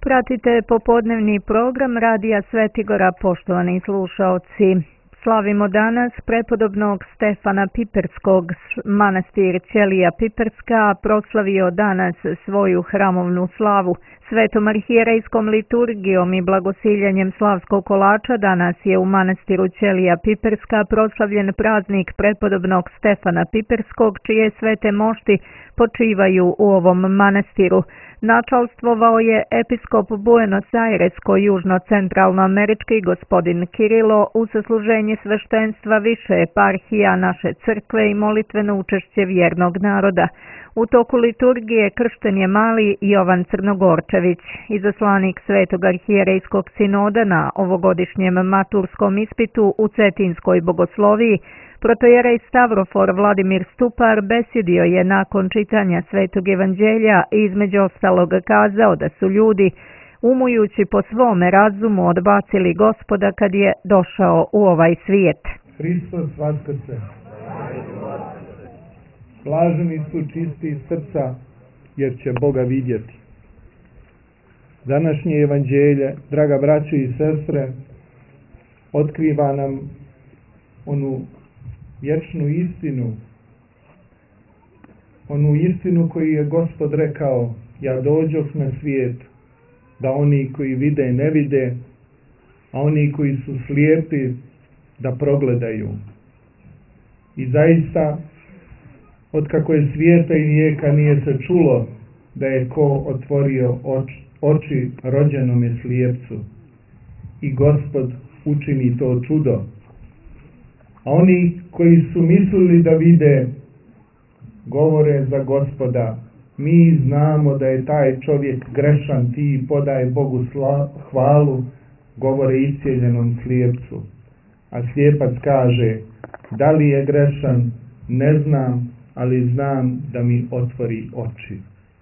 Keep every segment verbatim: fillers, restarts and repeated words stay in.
Pratite popodnevni program Radija Svetigora, poštovani slušaoci. Slavimo danas prepodobnog Stefana Piperskog. Manastir Ćelija Piperska proslavio danas svoju hramovnu slavu. Svetom arhijerejskom liturgijom i blagosiljanjem slavskog kolača danas je u manastiru Ćelija Piperska proslavljen praznik prepodobnog Stefana Piperskog, čije svete mošti počivaju u ovom manastiru. Načalstvovao je episkop Buenos Airesko-južno-centralnoamerički gospodin Kirilo u sasluženje sveštenstva više eparhija naše crkve i molitveno učešće vjernog naroda. U toku liturgije kršten je mali Jovan Crnogorčević, izaslanik Svetog arhijerejskog sinoda na ovogodišnjem maturskom ispitu u Cetinskoj bogosloviji. Protojerej Stavrofor Vladimir Stupar besjedio je nakon čitanja Svetog evanđelja i između ostalog kazao da su ljudi, umujući po svome razumu, odbacili Gospoda kad je došao u ovaj svijet. Hristos vaskrse. Blaženi su čisti srca, jer će Boga vidjeti. Današnje evanđelje, draga braćo i sestre, otkriva nam onu vječnu istinu, onu istinu koju je Gospod rekao: ja dođoh na svijet da oni koji vide ne vide, a oni koji su slijepi da progledaju. I zaista, otkako je svijeta i vijeka nije se čulo da je ko otvorio oč, oči rođenome slijepcu. I Gospod učini to čudo. A oni koji su mislili da vide, govore za Gospoda: mi znamo da je taj čovjek grešan, ti podaj Bogu sla, hvalu, govore iscijeljenom slijepcu. A slijepac kaže: da li je grešan, ne znam, ali znam da mi otvori oči.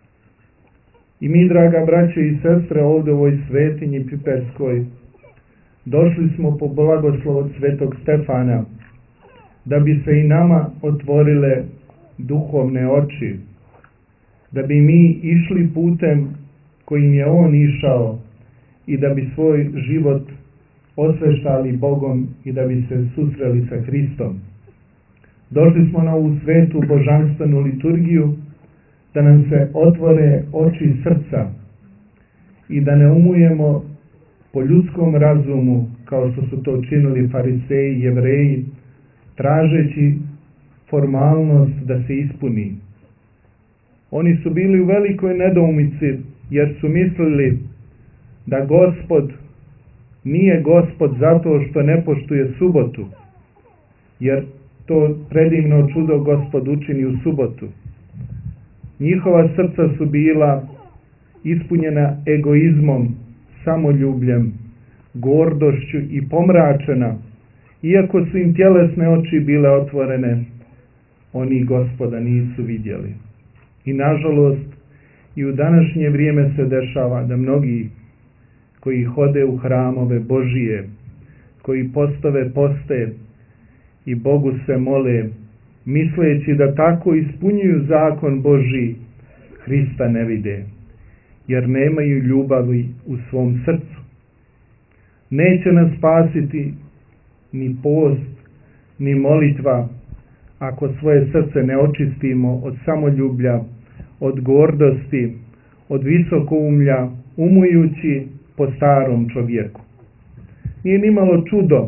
I mi, draga braćo i sestre, ovdje u ovoj svetinji Piperskoj, došli smo po blagoslov od svetog Stefana, da bi se i nama otvorile duhovne oči, da bi mi išli putem kojim je on išao i da bi svoj život osveštali Bogom i da bi se susreli sa Hristom. Došli smo na ovu svetu božanstvenu liturgiju da nam se otvore oči srca i da ne umujemo po ljudskom razumu kao što su to činili fariseji i jevreji, tražeći formalnost da se ispuni. Oni su bili u velikoj nedoumici jer su mislili da Gospod nije Gospod zato što ne poštuje subotu, jer to predivno čudo Gospod učini u subotu. Njihova srca su bila ispunjena egoizmom, samoljubljem, gordošću i pomračena. Iako su im tjelesne oči bile otvorene, oni Gospoda nisu vidjeli. I nažalost, i u današnje vrijeme se dešava da mnogi koji hode u hramove Božije, koji postave poste i Bogu se mole, misleći da tako ispunjuju zakon Božji, Hrista ne vide, jer nemaju ljubavi u svom srcu. Neće nas spasiti ni post, ni molitva, ako svoje srce ne očistimo od samoljublja, od gordosti, od visokoumlja, umujući po starom čovjeku. Nije nimalo čudo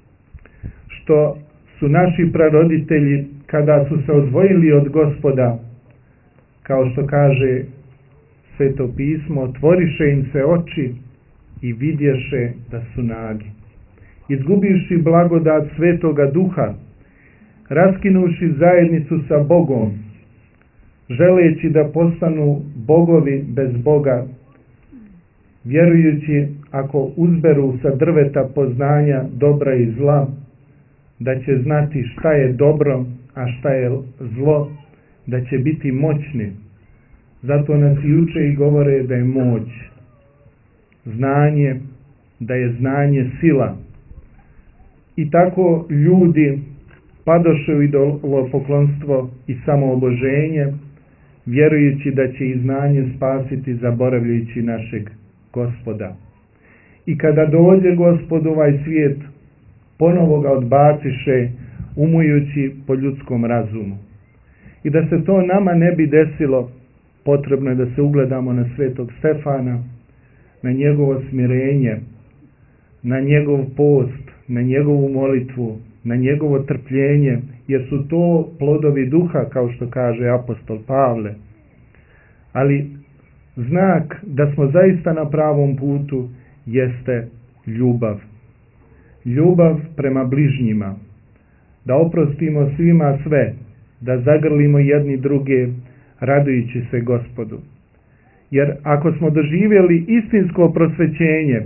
što su naši praroditelji, kada su se odvojili od Gospoda, kao što kaže Sveto pismo, otvoriše im se oči i vidješe da su nagi. Izgubivši blagodat Svetoga Duha, raskinuši zajednicu sa Bogom, želeći da postanu bogovi bez Boga, vjerujući ako uzberu sa drveta poznanja dobra i zla, da će znati šta je dobro, a šta je zlo, da će biti moćni. Zato nas i uče i govore da je moć znanje, da je znanje sila. I tako ljudi padoše u idolopoklonstvo i samooboženje, vjerujući da će i znanje spasiti, zaboravljajući našeg Gospoda. I kada dođe Gospod u ovaj svijet, ponovo ga odbaciše, umujući po ljudskom razumu. I da se to nama ne bi desilo, potrebno je da se ugledamo na svetog Stefana, na njegovo smirenje, na njegov post, na njegovu molitvu, na njegovo trpljenje, jer su to plodovi duha, kao što kaže apostol Pavle. Ali znak da smo zaista na pravom putu jeste ljubav. Ljubav prema bližnjima, da oprostimo svima sve, da zagrlimo jedni druge, radujući se Gospodu. Jer ako smo doživjeli istinsko prosvećenje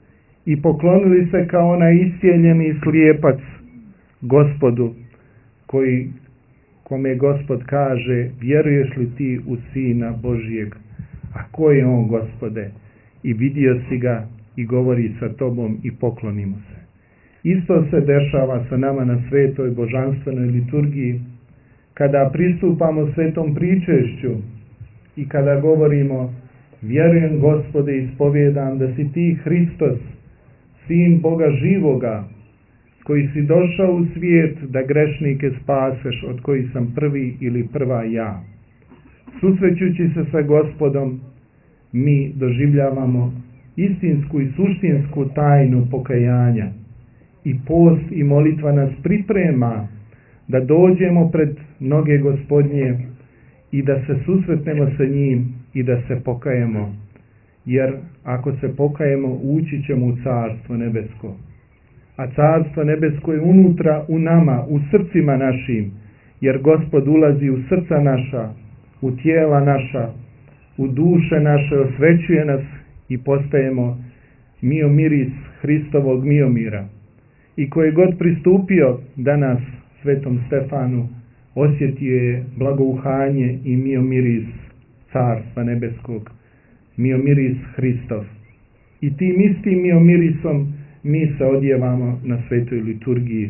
i poklonili se kao onaj iscijeljeni slijepac Gospodu, koji, kome Gospod kaže, vjeruješ li ti u Sina Božijeg? A ko je on, Gospode? I vidio si ga i govori sa tobom i poklonimo se. Isto se dešava sa nama na svetoj božanstvenoj liturgiji, kada pristupamo svetom pričešću i kada govorimo, vjerujem, Gospode, ispovjedam da si ti Hristos, Sin Boga živoga, koji si došao u svijet da grešnike spaseš, od kojih sam prvi ili prva ja. Susrećući se sa Gospodom, mi doživljavamo istinsku i suštinsku tajnu pokajanja. I post i molitva nas priprema da dođemo pred noge Gospodnje i da se susretnemo sa njim i da se pokajemo. Jer ako se pokajemo, ući ćemo u Carstvo nebesko. A Carstvo nebesko je unutra u nama, u srcima našim, jer Gospod ulazi u srca naša, u tijela naša, u duše naše, osvećuje nas i postajemo miomiris Hristovog miomira. I koji god pristupio danas svetom Stefanu, osjetio je blagouhanje i miomiris Carstva nebeskog, miomiris Hristov. I tim istim miomirisom mi se odjevamo na svetoj liturgiji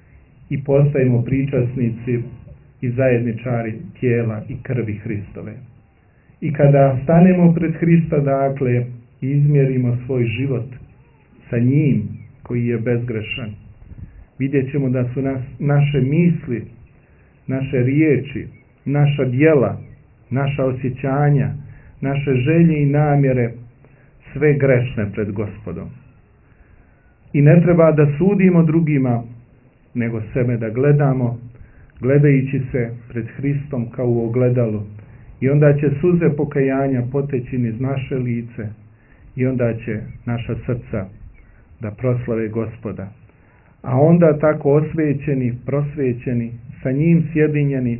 i postajemo pričasnici i zajedničari tijela i krvi Hristove. I kada stanemo pred Hrista, dakle, i izmjerimo svoj život sa njim koji je bezgrešan, vidjet ćemo da su nas, naše misli, naše riječi, naša djela, naša osjećanja, naše želje i namjere sve grešne pred Gospodom. I ne treba da sudimo drugima, nego sebe da gledamo, gledajući se pred Hristom kao u ogledalu. I onda će suze pokajanja poteći niz naše lice i onda će naša srca da proslave Gospoda. A onda tako osvećeni, prosvećeni, sa njim sjedinjeni,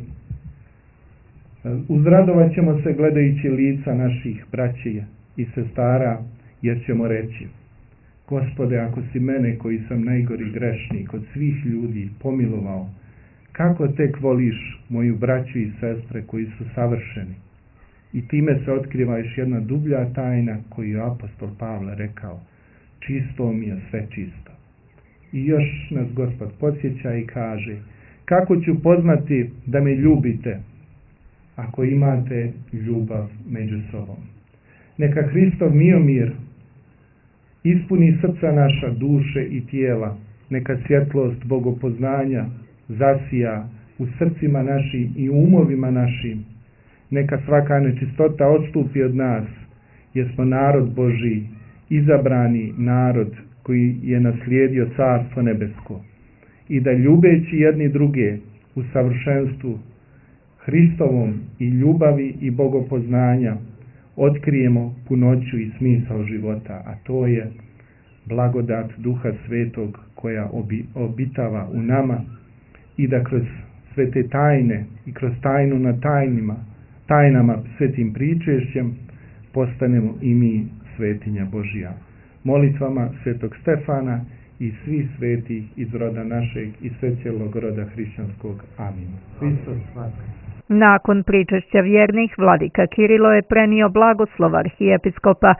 uzradovat ćemo se gledajući lica naših braća i sestara, jer ćemo reći, Gospode, ako si mene koji sam najgori grešnik od svih ljudi pomilovao, kako tek voliš moju braću i sestre koji su savršeni? I time se otkriva još jedna dublja tajna koju je apostol Pavle rekao, čisto mi je sve čisto. I još nas Gospod podsjeća i kaže, kako ću poznati da me ljubite ako imate ljubav među sobom? Neka Hristov miomir ispuni srca naša, duše i tijela, neka svjetlost bogopoznanja zasija u srcima našim i umovima našim, neka svaka nečistota odstupi od nas, jer smo narod Božiji, izabrani narod koji je naslijedio Carstvo nebesko, i da ljubeći jedni druge u savršenstvu Hristovom i ljubavi i bogopoznanja otkrijemo punoću i smisao života, a to je blagodat Duha Svetog koja obi, obitava u nama, i da kroz sve te tajne i kroz tajnu na tajnima, tajnama svetim pričešćem postanemo i mi svetinja Božija. Molitvama svetog Stefana i svih svetih iz roda našeg i sve cijelog roda hrišćanskog. Amin. Hristos vaskrs. Nakon pričešća vjernih, vladika Kirilo je prenio blagoslov arhijepiskopa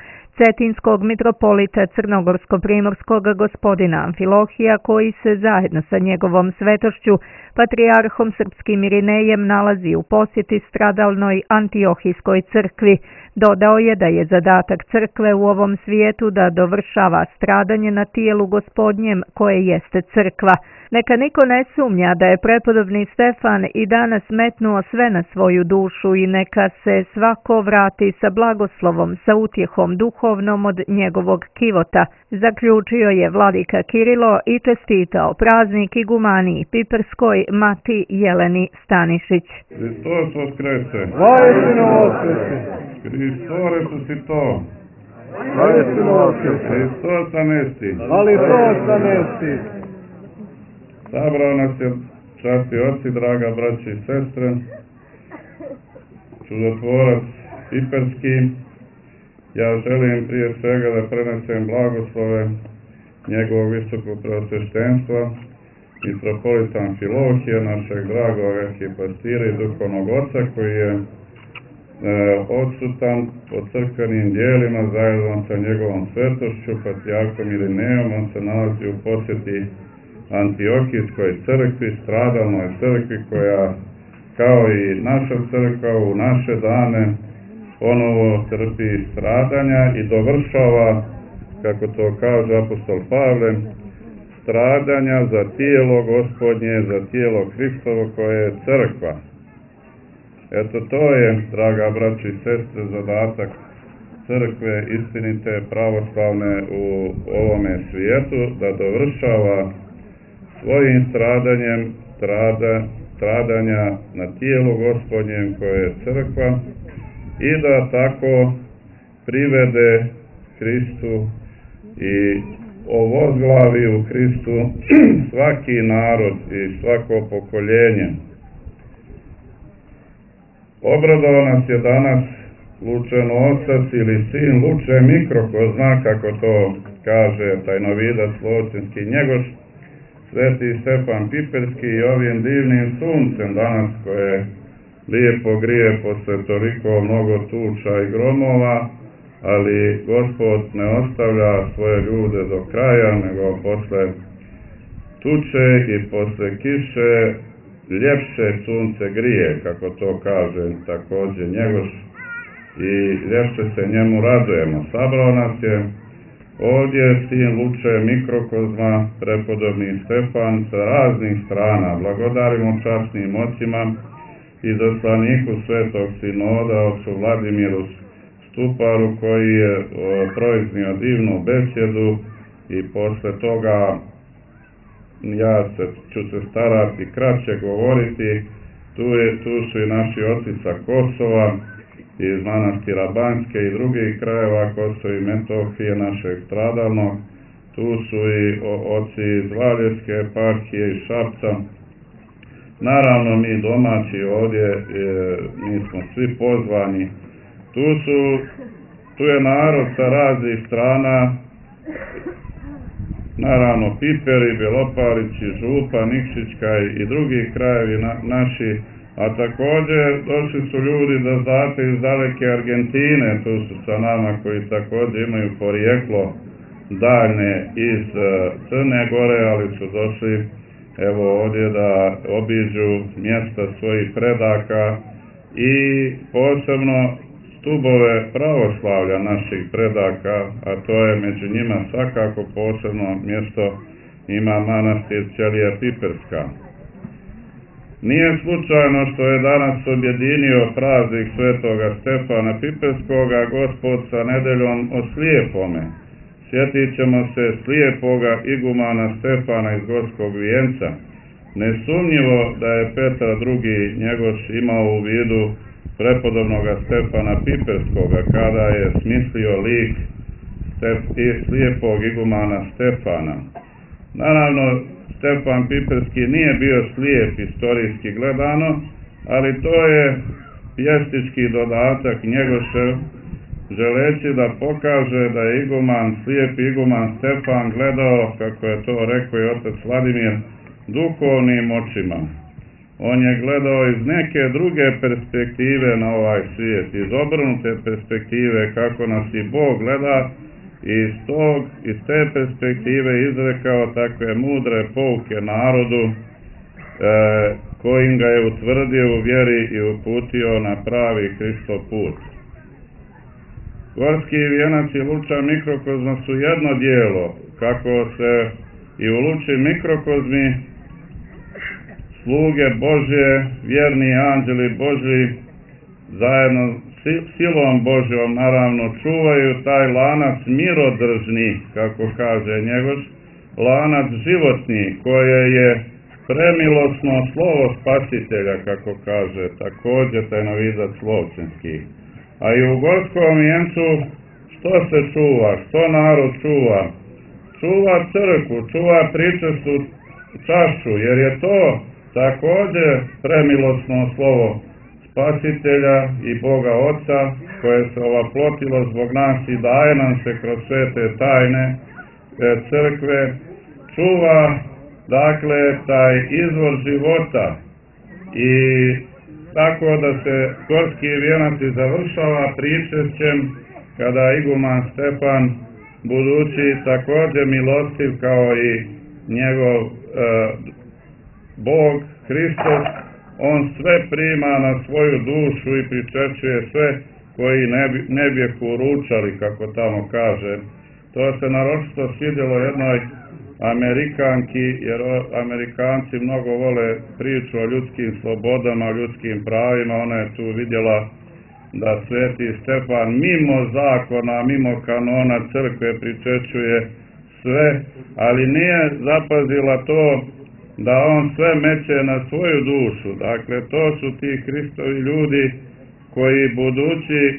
cetinskog mitropolita crnogorsko-primorskog gospodina Amfilohija, koji se zajedno sa njegovom svetošću, patrijarhom srpskim Irinejem, nalazi u posjeti stradalnoj Antiohijskoj crkvi. Dodao je da je zadatak crkve u ovom svijetu da dovršava stradanje na tijelu Gospodnjem koje jeste crkva. Neka niko ne sumnja da je prepodobni Stefan i danas metnuo sve na svoju dušu i neka se svako vrati sa blagoslovom, sa utjehom duhovnom od njegovog kivota, zaključio je vladika Kirilo i čestitao praznik igumaniji Piperskoj Mati Jeleni Stanišić. Hristos voskrese! Vaistinu voskrese! Hristos resuscito! Vaistinu voskrese! Hristos anesti! Hristos anesti! Sabrao nas je, časti oci, draga braći i sestre, čudotvorac Piperski. Ja želim prije svega da prenesem blagoslove njegovog visokog preosveštenstva, mitropolita Amfilohija, našeg dragog arhipastira i duhovnog oca, koji je e, odsutan po crkvenim dijelima zajedno sa njegovom svetošću, patrijarhom Irinejom. On se nalazi u posjeti Antiohijskoj crkvi, stradalnoj crkvi koja, kao i naša crkva u naše dane, ponovo trpi stradanja i dovršava, kako to kaže apostol Pavle, stradanja za tijelo Gospodnje, za tijelo Hristovo koje je crkva. Eto, to je, draga braći i sestre, zadatak crkve istinite, pravoslavne u ovome svijetu, da dovršava svojim stradanjem strada, stradanja na tijelu Gospodnjem koje je crkva i da tako privede Hristu i ovozglavi u Hristu svaki narod i svako pokoljenje. Obradovao nas je danas Lučeno otac ili sin Luče Mikrokozma, kako to kaže tajnovidac Lovćenski Njegoš, Sveti Stefan Piperski, i ovim divnim suncem danas koje lijepo grije posle toliko mnogo tuča i gromova, ali Gospod ne ostavlja svoje ljude do kraja, nego posle tuče i posle kiše ljepše sunce grije, kako to kaže također Njegoš, i ljepše se njemu radujemo. Sabrao nas je ovdje sin Luče Mikrokozma, prepodobni Stefan, sa raznih strana. Blagodarimo časnim ocima i zaslaniku Svetog Sinoda, ocu Vladimiru Stuparu, koji je o, proiznio divnu besjedu, i posle toga ja se, ću se starati kraće govoriti. Tu, je, tu su i naši oci sa Kosova, iz manastira Banjske i drugih krajeva Kosova i Metohije našeg stradalnog. Tu su i oci iz Valjevske eparhije i Šapca. Naravno, mi domaći ovdje, e, mi smo svi pozvani. Tu su, tu je narod sa raznih strana, naravno Piperi, Belopalići, Župa, Nikšićka i drugi krajevi na, naši, a također došli su ljudi da znate iz daleke Argentine, tu su sa nama koji također imaju porijeklo daljne iz Crne Gore, ali su došli evo ovdje da obiđu mjesta svojih predaka i posebno stubove pravoslavlja naših predaka, a to je među njima svakako posebno mjesto ima manastir Ćelija Piperska. Nije slučajno što je danas objedinio praznik Svetoga Stefana Piperskoga Gospod sa nedeljom o slijepome. Sjetit ćemo se slijepoga igumana Stefana iz Gorskog vijenca. Nesumnjivo da je Petar drugi Njegoš imao u vidu prepodobnoga Stefana Piperskoga kada je smislio lik slijepog igumana Stefana. Naravno, Stefan Piperski nije bio slijep istorijski gledano, ali to je pjestički dodatak Njegošev, želeći da pokaže da je iguman, slijep iguman Stefan gledao, kako je to rekao i otac Vladimir, duhovnim očima. on je gledao iz neke druge perspektive na ovaj svijet, iz obrnute perspektive kako nas i Bog gleda, i iz, tog, iz te perspektive izrekao takve mudre pouke narodu, e, kojim ga je utvrdio u vjeri i uputio na pravi Hristov put. Gorski vijenac i Luča mikrokozma su jedno dijelo, kako se i u Luči mikrokozmi sluge Božje, vjerni anđeli Božji, zajedno silom Božjom naravno čuvaju taj lanac mirodržni, kako kaže Njegoš, lanac životni, koje je premilosno slovo Spasitelja, kako kaže također taj novidac Lovćenski. A i u Gorskom vijencu što se čuva, što narod čuva? Čuva crkvu, čuva pričestu čašu, jer je to također premilosno slovo Spasitelja i Boga Oca, koje se ovaplotilo zbog nas i daje nam se kroz svete tajne crkve, čuva dakle taj izvor života, i tako da se Gorski vijenac i završava pričešćem kada iguman Stefan, budući također milostiv kao i njegov e, Bog Hristos, on sve prima na svoju dušu i pričešćuje sve koji ne, bi, ne bijeku ručali, kako tamo kaže. To se naročito svidjelo jednoj Amerikanki, jer Amerikanci mnogo vole priču o ljudskim slobodama, o ljudskim pravima. Ona je tu vidjela da sveti Stefan mimo zakona, mimo kanona crkve pričešćuje sve, ali nije zapazila to da on sve meće na svoju dušu. Dakle, to su ti Hristovi ljudi koji budući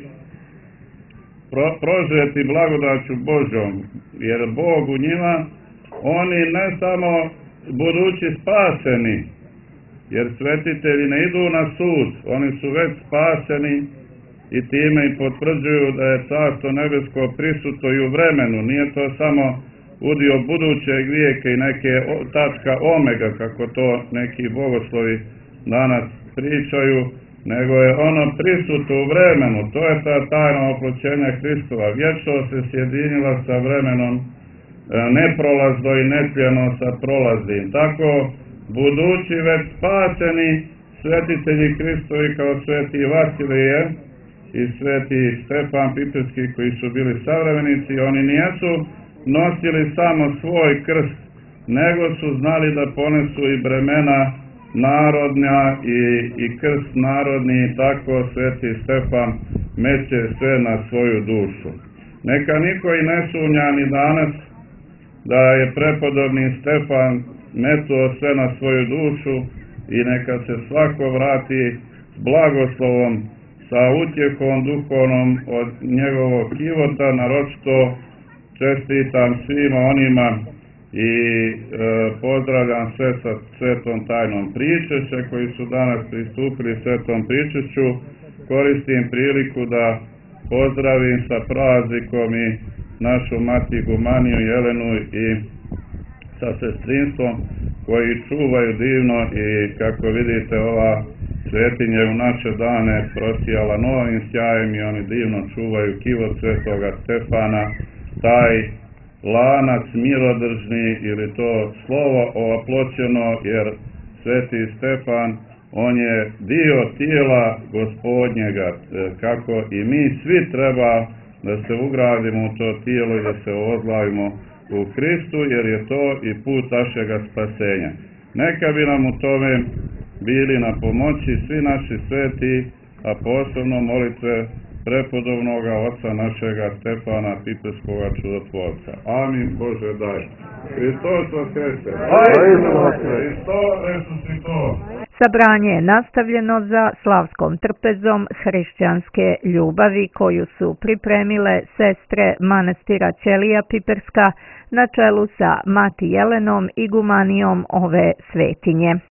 pro, prožeti blagodaću Božjom, jer Bog u njima, oni ne samo budući spaseni, jer svetitelji ne idu na sud, oni su već spaseni i time i potvrđuju da je Carstvo nebesko prisutno i u vremenu. Nije to samo udio budućeg vijeka i neke tačka omega, kako to neki bogoslovi danas pričaju, nego je ono prisutno u vremenu. To je ta tajna oploćenja Hristova. Vječnost se sjedinila sa vremenom, neprolazno i netljeno sa prolaznim. Tako, budući već spaseni svetitelji Hristovi kao sveti Vasilije i sveti Stefan Piperski, koji su bili savremenici, oni nijesu nosili samo svoj krst, nego su znali da ponesu i bremena narodnja i, i krst narodni, tako sveti Stefan meće sve na svoju dušu. Neka niko i ne sumnja ni danas da je prepodobni Stefan metuo sve na svoju dušu, i neka se svako vrati s blagoslovom, sa utjehom duhovnom od njegovog života. Naročito čestitam svima onima i e, pozdravljam sve sa svetom tajnom pričešća koji su danas pristupili svetom pričešću. Koristim priliku da pozdravim sa praznikom i našu mati Gumaniju Jelenu i sa sestrinstvom, koji čuvaju divno, i kako vidite ova svetinja u naše dane prosijala novim sjajem i oni divno čuvaju kivot svetoga Stefana, taj lanac mirodržni, ili to slovo ovaploćeno, jer sveti Stefan, on je dio tijela Gospodnjega, kako i mi svi treba da se ugradimo u to tijelo i da se ozlavimo u Hristu, jer je to i put našega spasenja. Neka bi nam u tome bili na pomoći svi naši sveti, a posebno molitve prepodobnoga oca našega Stefana Piperskoga čudotvorca. Amin. Bože daj. Hristos vaskrese. Hristos resuscito. Sabranje je nastavljeno za slavskom trpezom hrišćanske ljubavi koju su pripremile sestre manastira Ćelija Piperska na čelu sa mati Jelenom i gumanijom ove svetinje.